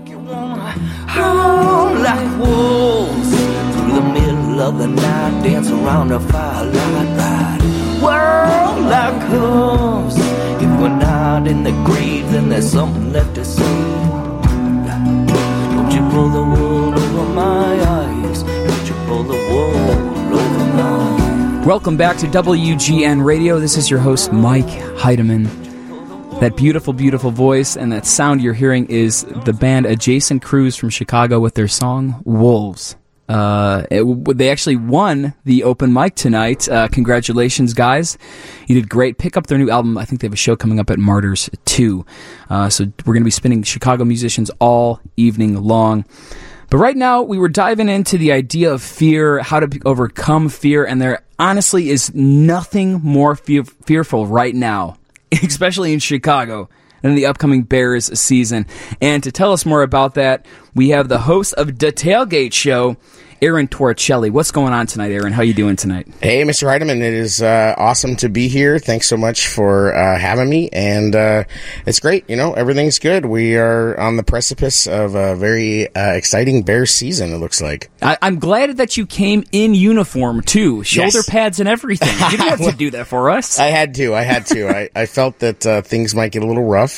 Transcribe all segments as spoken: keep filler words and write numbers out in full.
You wanna howl like wolves through the middle of the night, dance around the firelight, ride world like hooves. If we're not in the grave, then there's something left to say. Don't you pull the wool over my eyes, don't you pull the wool over mine. Welcome back to W G N Radio. This is your host, Mike Heidemann. That beautiful, beautiful voice and that sound you're hearing is the band Adjacent Cruise from Chicago with their song, Wolves. Uh, it, they actually won the open mic tonight. Uh, congratulations, guys. You did great. Pick up their new album. I think they have a show coming up at Martyrs two. Uh, so we're going to be spinning Chicago musicians all evening long. But right now, we were diving into the idea of fear, how to overcome fear, and there honestly is nothing more fear- fearful right now, especially in Chicago, than the upcoming Bears season. And to tell us more about that, we have the host of The Tailgate Show, Aaron Torricelli. What's going on tonight, Aaron? How you doing tonight? Hey, Mister Heidemann. It is uh, awesome to be here. Thanks so much for uh, having me. And uh, it's great. You know, everything's good. We are on the precipice of a very uh, exciting Bears season, it looks like. I- I'm glad that you came in uniform, too. Shoulder yes. pads and everything. You didn't have to do that for us. I had to. I had to. I, I felt that uh, things might get a little rough.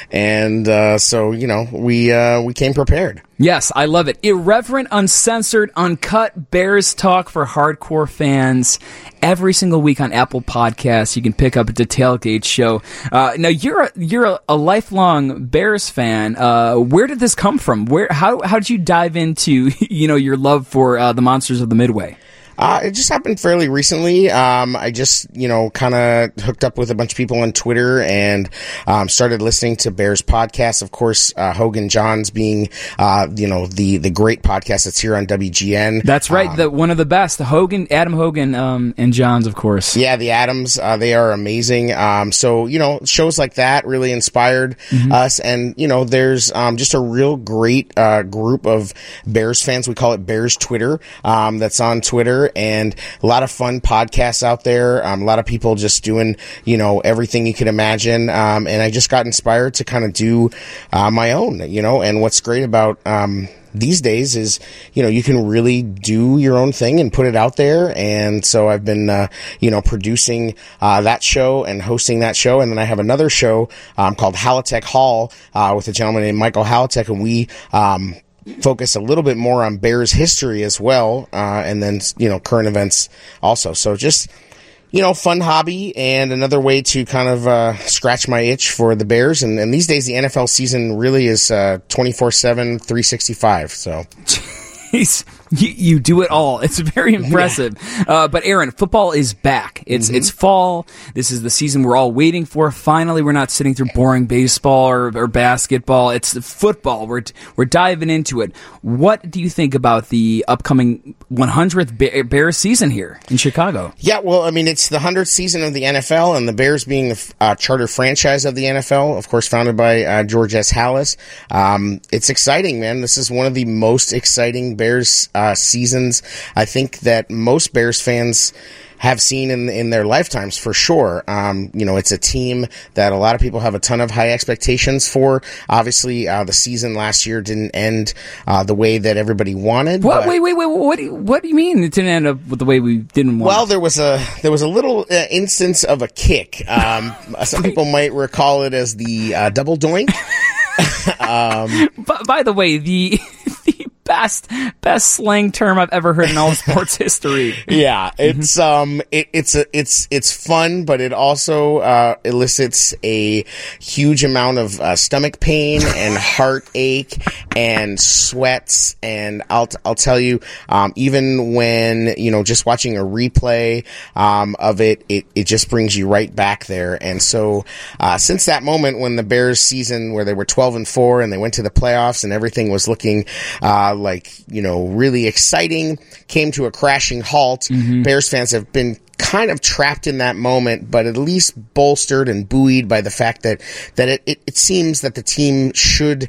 And uh, so, you know, we uh, we came prepared. Yes, I love it. Irreverent, uncensored, uncut Bears talk for hardcore fans. Every single week on Apple Podcasts, you can pick up the Tailgate Show. Uh, now, you're a, you're a, a lifelong Bears fan. Uh, where did this come from? Where how how did you dive into you know your love for uh, the Monsters of the Midway? Uh, it just happened fairly recently. Um, I just, you know, kind of hooked up with a bunch of people on Twitter and um, started listening to Bears podcasts. Of course, uh, Hogan Johns being, uh, you know, the the great podcast that's here on W G N. That's right, um, the one of the best. The Hogan, Adam Hogan, um, and Johns, of course. Yeah, the Adams, uh, they are amazing. Um, so, you know, shows like that really inspired mm-hmm. us. And, you know, there's um, just a real great uh, group of Bears fans. We call it Bears Twitter. Um, that's on Twitter. And a lot of fun podcasts out there. Um, a lot of people just doing, you know, everything you could imagine. Um, and I just got inspired to kind of do uh, my own, you know. And what's great about um, these days is, you know, you can really do your own thing and put it out there. And so I've been, uh, you know, producing uh, that show and hosting that show. And then I have another show um, called Halatek Hall uh, with a gentleman named Michael Halatek, and we um focus a little bit more on Bears history as well, uh, and then, you know, current events also. So just, you know, fun hobby and another way to kind of uh, scratch my itch for the Bears. And, and these days, the N F L season really is uh, twenty-four seven, three sixty-five. So. Jeez. You, you do it all. It's very impressive. Yeah. Uh, but Aaron, football is back. It's mm-hmm. it's fall. This is the season we're all waiting for. Finally, we're not sitting through boring baseball or, or basketball. It's football. We're we're diving into it. What do you think about the upcoming one hundredth Bears season here in Chicago? Yeah, well, I mean, it's the one hundredth season of the N F L, and the Bears being the uh, charter franchise of the N F L, of course, founded by uh, George S. Halas. Um, it's exciting, man. This is one of the most exciting Bears Uh, seasons I think that most Bears fans have seen in in their lifetimes, for sure. Um, you know, it's a team that a lot of people have a ton of high expectations for. Obviously, uh, the season last year didn't end uh, the way that everybody wanted. What? But, wait, wait, wait. What do you, what do you mean it didn't end up with the way we didn't want? Well, there was a there was a little uh, instance of a kick. Um, some people might recall it as the uh, double doink. um, by, by the way, the the best best slang term I've ever heard in all of sports history. Yeah, it's um, it, it's a, it's it's fun, but it also uh, elicits a huge amount of uh, stomach pain and heartache and sweats. And I'll I'll tell you, um, even when you know just watching a replay um, of it, it it just brings you right back there. And so uh, since that moment when the Bears season where they were twelve and four and they went to the playoffs and everything was looking uh, like you know really exciting, came to a crashing halt. Mm-hmm. Bears fans have been kind of trapped in that moment, but at least bolstered and buoyed by the fact that that it, it, it seems that the team should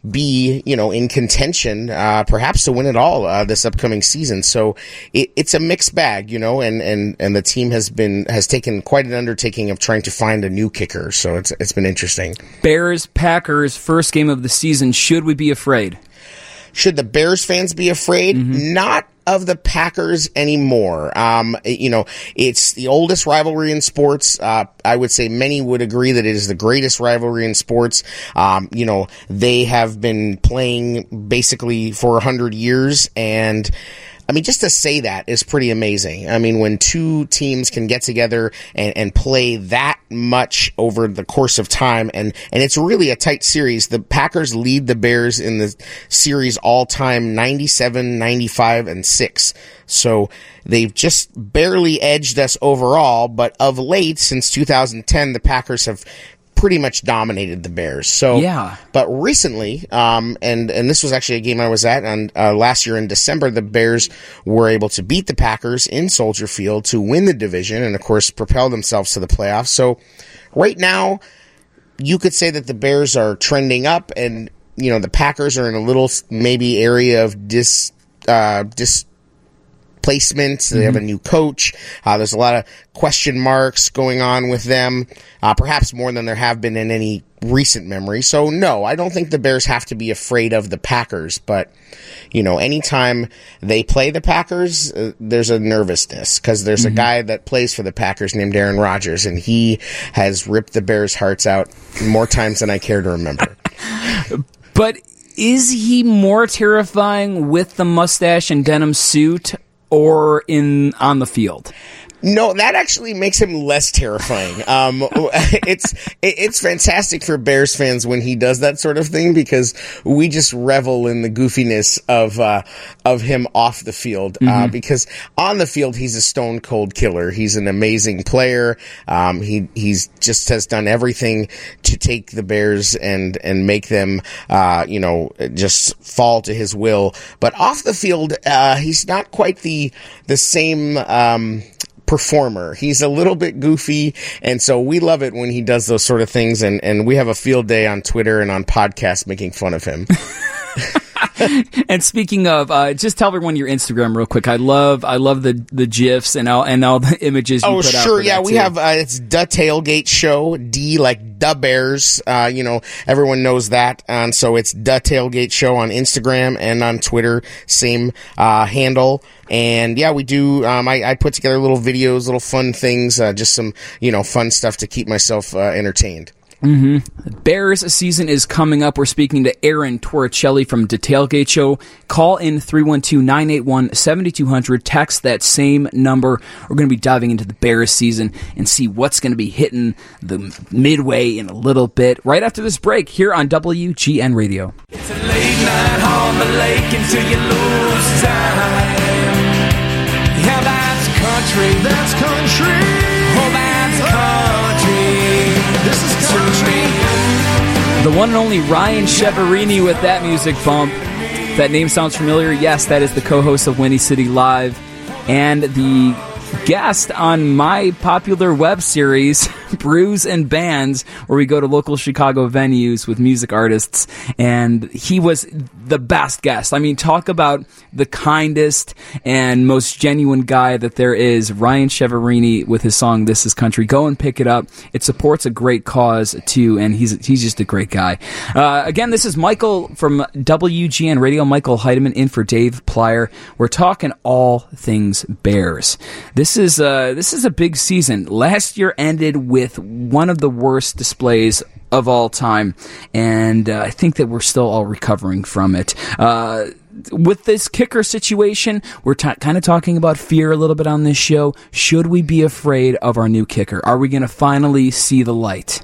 be, you know, in contention, uh, perhaps to win it all uh, this upcoming season. So it, it's a mixed bag, you know, and, and, and the team has been has taken quite an undertaking of trying to find a new kicker. So it's it's been interesting. Bears Packers first game of the season. Should we be afraid? Should the Bears fans be afraid? Mm-hmm. Not of the Packers anymore. Um, you know, it's the oldest rivalry in sports. Uh, I would say many would agree that it is the greatest rivalry in sports. Um, you know, they have been playing basically for a hundred years, and I mean, just to say that is pretty amazing. I mean, when two teams can get together and, and play that much over the course of time, and, and it's really a tight series. The Packers lead the Bears in the series all time ninety-seven, ninety-five, and six. So they've just barely edged us overall, but of late, since two thousand ten, the Packers have pretty much dominated the Bears. So, yeah. But recently, um, and, and this was actually a game I was at, and uh, last year in December, the Bears were able to beat the Packers in Soldier Field to win the division and, of course, propel themselves to the playoffs. So right now, you could say that the Bears are trending up, and, you know, the Packers are in a little maybe area of dis, uh, dis, placement. They have a new coach. Uh, there's a lot of question marks going on with them, uh, perhaps more than there have been in any recent memory. So, no, I don't think the Bears have to be afraid of the Packers. But, you know, anytime they play the Packers, uh, there's a nervousness because there's mm-hmm. a guy that plays for the Packers named Aaron Rodgers, and he has ripped the Bears' hearts out more times than I care to remember. But is he more terrifying with the mustache and denim suit, or in on the field? No, that actually makes him less terrifying. Um, it's it's fantastic for Bears fans when he does that sort of thing, because we just revel in the goofiness of uh, of him off the field. Mm-hmm. Uh, because on the field, he's a stone cold killer. He's an amazing player. Um, he he's just has done everything to take the Bears and and make them, uh, you know, just fall to his will. But off the field, uh, he's not quite the the same. Um, performer. He's a little bit goofy, and so we love it when he does those sort of things, and, and we have a field day on Twitter and on podcasts making fun of him. And speaking of, uh, just tell everyone your Instagram real quick. I love, I love the the gifs and all and all the images you oh, put out. Oh, sure, for yeah, that we too. have uh, it's the Tailgate Show. D like the Bears. Uh, you know, everyone knows that, and so it's the Tailgate Show on Instagram and on Twitter. Same uh, handle. And yeah, we do. Um, I, I put together little videos, little fun things, uh, just some you know fun stuff to keep myself uh, entertained. Mm-hmm. Bears season is coming up. We're speaking to Aaron Torricelli from The Tailgate Show. Call in three one two, nine eight one, seven two zero zero. Text that same number. We're going to be diving into the Bears season and see what's going to be hitting the midway in a little bit. Right after this break here on W G N Radio. It's a late night on the lake until you lose time. Yeah, that's country. That's country. Oh, that's country. This is country. The one and only Ryan Cheverini with that music bump. If that name sounds familiar, yes, that is the co-host of Windy City Live and the guest on my popular web series, Brews and Bands, where we go to local Chicago venues with music artists, and he was the best guest. I mean, talk about the kindest and most genuine guy that there is. Ryan Cheverini with his song This Is Country. Go and pick it up. It supports a great cause too, and he's he's just a great guy. Uh, again, this is Michael from W G N Radio, Michael Heidemann in for Dave Plyer. We're talking all things Bears. This is uh, this is a big season. Last year ended with one of the worst displays of all time, and uh, I think that we're still all recovering from it. Uh, with this kicker situation, we're t- kind of talking about fear a little bit on this show. Should we be afraid of our new kicker? Are we going to finally see the light?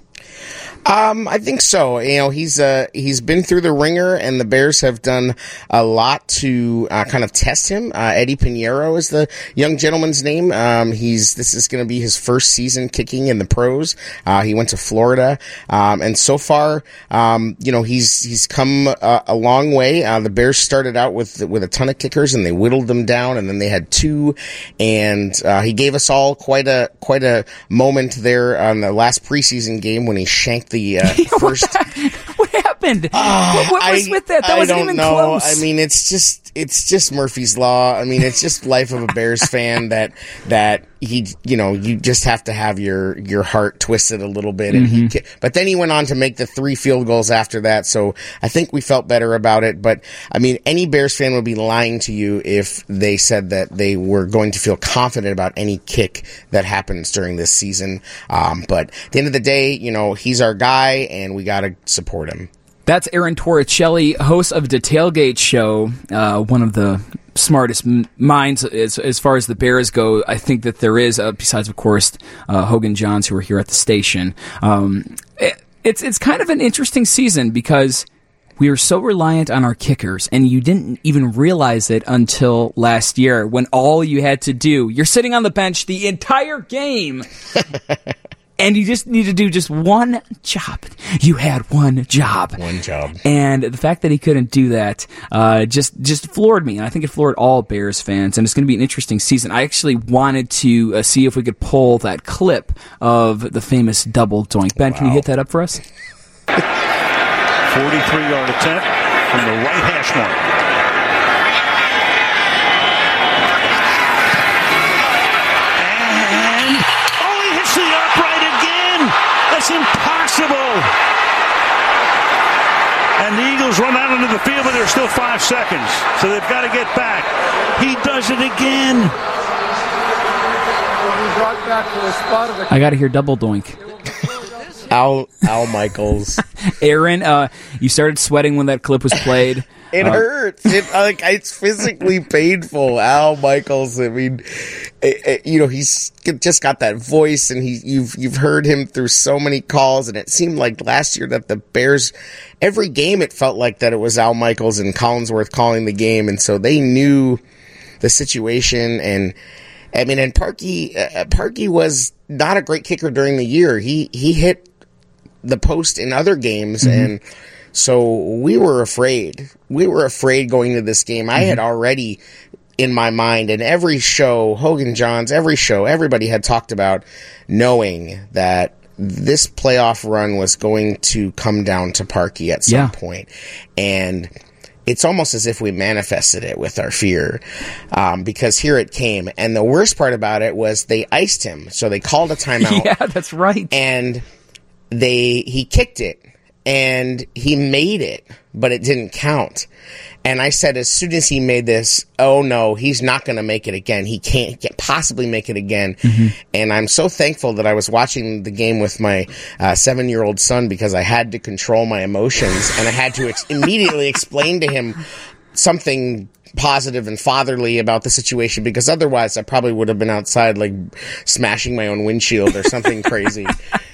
Um, I think so. You know, he's uh he's been through the ringer, and the Bears have done a lot to uh, kind of test him. Uh, Eddie Pinheiro is the young gentleman's name. Um, he's this is going to be his first season kicking in the pros. Uh, he went to Florida, um, and so far, um, you know, he's he's come uh, a long way. Uh, the Bears started out with with a ton of kickers, and they whittled them down, and then they had two, and uh, he gave us all quite a quite a moment there on the last preseason game when he shanked the uh, first. What happened? happened? Uh, what, what was I, with that? That I wasn't don't even know. close. I mean, it's just it's just Murphy's Law. I mean, it's just life of a Bears fan that that he, you know, you just have to have your your heart twisted a little bit. And Mm-hmm. he, but then he went on to make the three field goals after that, so I think we felt better about it. But I mean, any Bears fan would be lying to you if they said that they were going to feel confident about any kick that happens during this season. Um, but at the end of the day, you know, he's our guy, and we got to support him. That's Aaron Torricelli, host of the Tailgate Show, uh, one of the smartest m- minds as, as far as the Bears go. I think that there is, uh, besides, of course, uh, Hogan Johns, who are here at the station. Um, it, it's it's kind of an interesting season because we were so reliant on our kickers, and you didn't even realize it until last year when all you had to do, you're sitting on the bench the entire game, and you just need to do just one job. You had one job. One job. And the fact that he couldn't do that uh, just just floored me, and I think it floored all Bears fans, and it's going to be an interesting season. I actually wanted to uh, see if we could pull that clip of the famous double doink. Ben, wow. Can you hit that up for us? forty-three yard attempt from the right hash mark. And, oh, he hits the upright again. That's impossible. And the Eagles run out into the field, but there's still five seconds. So they've got to get back. He does it again. I got to hear double doink. Al Al Michaels. Aaron, uh, you started sweating when that clip was played. It uh, hurts. It, like it's physically painful. Al Michaels. I mean, it, it, you know, he's just got that voice, and he you've you've heard him through so many calls, and it seemed like last year that the Bears, every game, it felt like that it was Al Michaels and Collinsworth calling the game, and so they knew the situation. And I mean, and Parkey uh, Parkey was not a great kicker during the year. He he hit the post in other games, mm-hmm. and so we were afraid. We were afraid going into this game. I mm-hmm. had already in my mind, and every show, Hogan Johns, every show, everybody had talked about knowing that this playoff run was going to come down to Parkey at some yeah. point. And it's almost as if we manifested it with our fear, um, because here it came. And the worst part about it was they iced him. So they called a timeout. Yeah, that's right. And they he kicked it, and he made it, but it didn't count. And I said, as soon as he made this, oh no, he's not going to make it again. He can't, he can't possibly make it again. Mm-hmm. And I'm so thankful that I was watching the game with my uh, seven-year-old son, because I had to control my emotions, and I had to ex- immediately explain to him something positive and fatherly about the situation, because otherwise I probably would have been outside like smashing my own windshield or something crazy.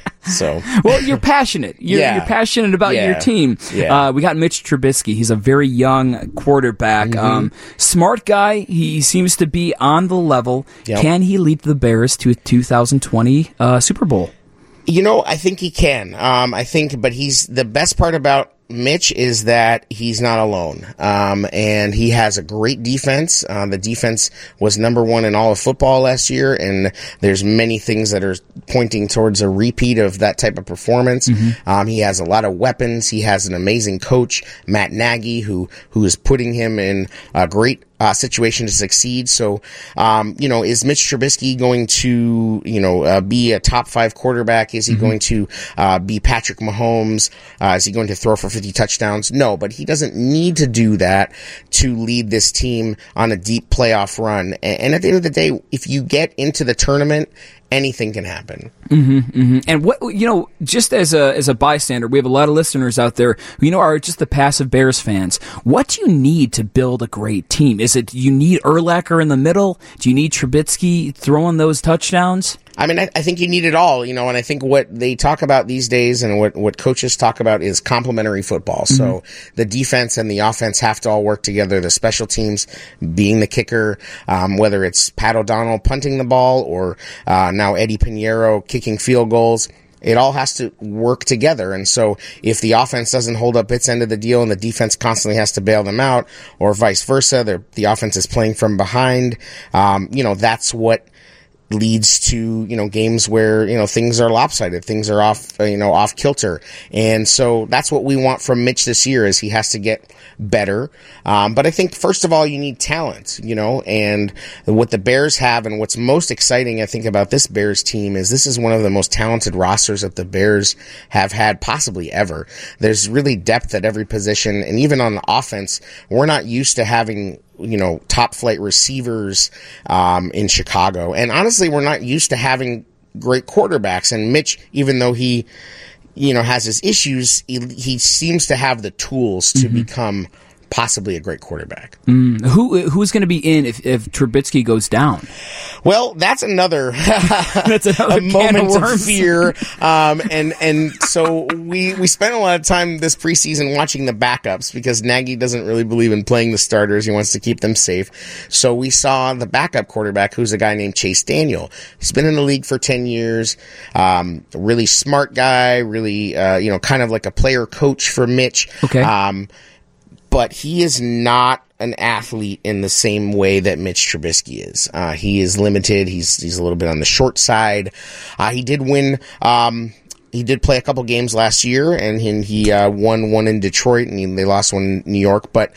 So, well, you're passionate. You're, yeah. you're passionate about yeah. your team. Yeah. Uh, we got Mitch Trubisky. He's a very young quarterback. Mm-hmm. Um, smart guy. He seems to be on the level. Yep. Can he lead the Bears to a two thousand twenty uh, Super Bowl? You know, I think he can. Um, I think, but he's the best part about Mitch is that he's not alone, um, and he has a great defense. Uh, the defense was number one in all of football last year, and there's many things that are pointing towards a repeat of that type of performance. Mm-hmm. Um, he has a lot of weapons. He has an amazing coach, Matt Nagy, who who is putting him in a great Uh, situation to succeed. So, um, you know, is Mitch Trubisky going to, you know, uh, be a top five quarterback? Is he mm-hmm. going to uh, be Patrick Mahomes? Uh, is he going to throw for fifty touchdowns? No, but he doesn't need to do that to lead this team on a deep playoff run. And, and at the end of the day, if you get into the tournament, anything can happen. Mm-hmm, mm-hmm. And what, you know, just as a as a bystander, we have a lot of listeners out there who, you know, are just the passive Bears fans. What do you need to build a great team? Is it you need Urlacher in the middle? Do you need Trubisky throwing those touchdowns? I mean, I, I think you need it all, you know, and I think what they talk about these days and what, what coaches talk about is complementary football. Mm-hmm. So the defense and the offense have to all work together. The special teams being the kicker, um, whether it's Pat O'Donnell punting the ball or uh, now Eddie Pinheiro kicking field goals. It all has to work together. And so if the offense doesn't hold up its end of the deal and the defense constantly has to bail them out, or vice versa, the offense is playing from behind, um, you know, that's what leads to, you know, games where, you know, things are lopsided, things are off, uh, you know, off kilter. And so that's what we want from Mitch this year, is he has to get better. Um, but I think first of all, you need talent, you know, and what the Bears have, and what's most exciting, I think, about this Bears team is this is one of the most talented rosters that the Bears have had possibly ever. There's really depth at every position. And even on the offense, we're not used to having, you know, top flight receivers, um, in Chicago. And honestly, we're not used to having great quarterbacks. And Mitch, even though he, you know, has his issues, he, he seems to have the tools to mm-hmm. become possibly a great quarterback. Mm. Who who's going to be in if, if Trubisky goes down? Well, that's another that's another a moment of, of fear. Um, and and so we we spent a lot of time this preseason watching the backups, because Nagy doesn't really believe in playing the starters. He wants to keep them safe. So we saw the backup quarterback, who's a guy named Chase Daniel. He's been in the league for ten years. Um, really smart guy. Really, uh, you know, kind of like a player coach for Mitch. Okay. Um, but he is not an athlete in the same way that Mitch Trubisky is. Uh, he is limited. He's he's a little bit on the short side. Uh, he did win. Um, he did play a couple games last year, and he, he uh, won one in Detroit, and he, they lost one in New York. But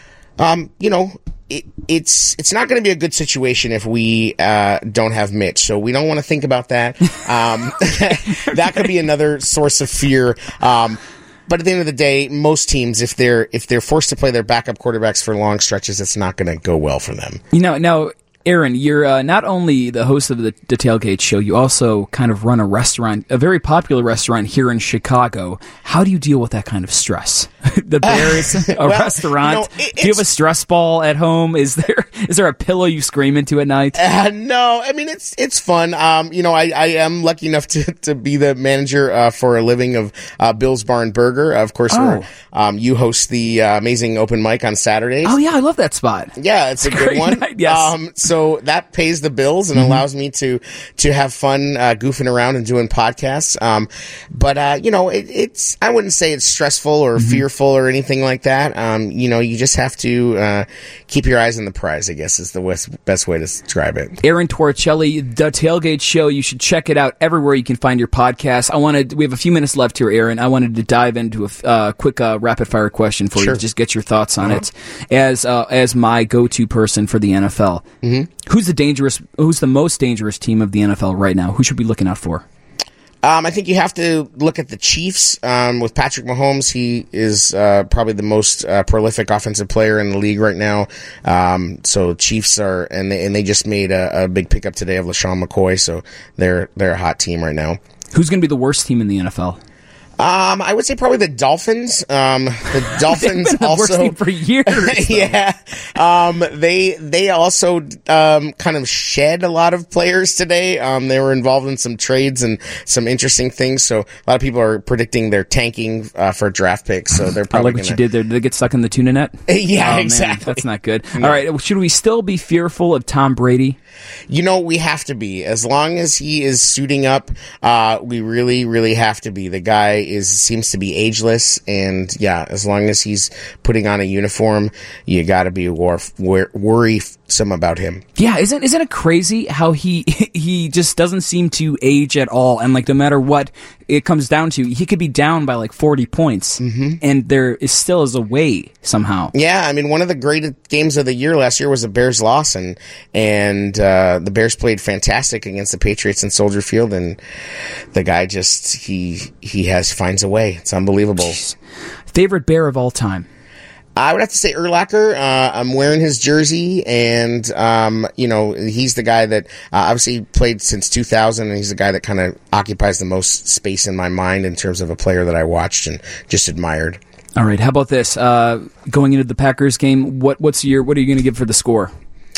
um, you know, it, it's it's not going to be a good situation if we uh, don't have Mitch. So we don't want to think about that. Um, that could be another source of fear. Um, But at the end of the day, most teams, if they're if they're forced to play their backup quarterbacks for long stretches, it's not going to go well for them. You know, now, Aaron, you're uh, not only the host of the, the Tailgate Show, you also kind of run a restaurant, a very popular restaurant here in Chicago. How do you deal with that kind of stress? The Bears, uh, a well, restaurant. You know, it, do you have a stress ball at home? Is there is there a pillow you scream into at night? Uh, no, I mean, it's it's fun. Um, you know, I, I am lucky enough to, to be the manager uh, for a living of uh, Bill's Bar and Burger. Of course, oh. where, um, you host the uh, amazing open mic on Saturdays. Oh, yeah, I love that spot. Yeah, it's, it's a, a good one. Night, yes. Um, so that pays the bills and mm-hmm. allows me to to have fun uh, goofing around and doing podcasts. Um, but, uh, you know, it, it's I wouldn't say it's stressful or mm-hmm. fearful or anything like that. Um, you know, you just have to uh, keep your eyes on the prize, I guess, is the best, best way to describe it. Aaron Torricelli, The Tailgate Show. You should check it out everywhere you can find your podcast. I wanted, we have a few minutes left here, Aaron. I wanted to dive into a uh, quick uh, rapid-fire question for sure. you to just get your thoughts on uh-huh. it. As uh, as my go-to person for the N F L, mm-hmm. who's the dangerous? Who's the most dangerous team of the N F L right now? Who should we be looking out for? Um, I think you have to look at the Chiefs. Um, with Patrick Mahomes, he is uh, probably the most uh, prolific offensive player in the league right now. Um, so Chiefs are, and they and they just made a, a big pickup today of LaShawn McCoy. So they're they're a hot team right now. Who's going to be the worst team in the N F L? Um, I would say probably the Dolphins. Um, the Dolphins They've been the also worst team for years. yeah. Um, they they also um kind of shed a lot of players today. Um, they were involved in some trades and some interesting things. So a lot of people are predicting they're tanking uh, for draft picks. So they're probably I like what gonna... you did there. Did they get stuck in the tuna net? yeah, oh, exactly. Man, that's not good. No. All right, should we still be fearful of Tom Brady? You know, we have to be. As long as he is suiting up, uh, we really, really have to be. The guy is seems to be ageless, and yeah, as long as he's putting on a uniform, you got to be wor- wor- worrisome about him. Yeah, isn't isn't it crazy how he he just doesn't seem to age at all, and like no matter what it comes down to, he could be down by like forty points, mm-hmm. and there is still is a way somehow. Yeah, I mean, one of the greatest games of the year last year was the Bears' loss, and and uh, the Bears played fantastic against the Patriots in Soldier Field, and the guy just he he has finds a way. It's unbelievable. Jeez. Favorite Bear of all time? I would have to say Urlacher. Uh, I'm wearing his jersey, and um, you know, he's the guy that uh, obviously played since two thousand, and he's the guy that kind of occupies the most space in my mind in terms of a player that I watched and just admired. All right, how about this? Uh, going into the Packers game, what what's your what are you going to give for the score?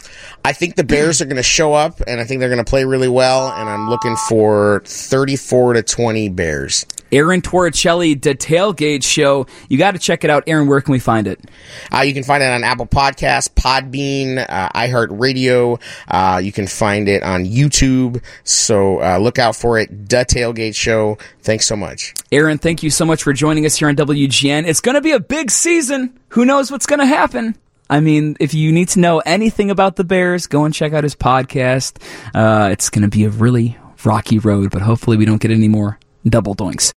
I think the Bears are going to show up, and I think they're going to play really well, and I'm looking for thirty-four to twenty Bears. Aaron Torricelli, The Tailgate Show. You got to check it out. Aaron, where can we find it? Uh, you can find it on Apple Podcasts, Podbean, uh, iHeartRadio. Uh, you can find it on YouTube. So uh, look out for it. The Tailgate Show. Thanks so much. Aaron, thank you so much for joining us here on W G N. It's going to be a big season. Who knows what's going to happen? I mean, if you need to know anything about the Bears, go and check out his podcast. Uh, it's going to be a really rocky road, but hopefully we don't get any more double doinks.